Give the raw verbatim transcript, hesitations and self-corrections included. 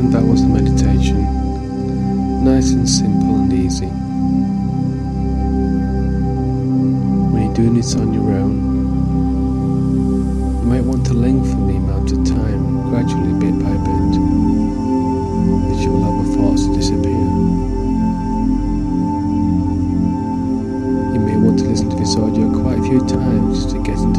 And that was the meditation. Nice and simple and easy. When you're doing this on your own, you might want to lengthen the amount of time, gradually, bit by bit, that you will allow the thoughts to disappear. You may want to listen to this audio quite a few times to get into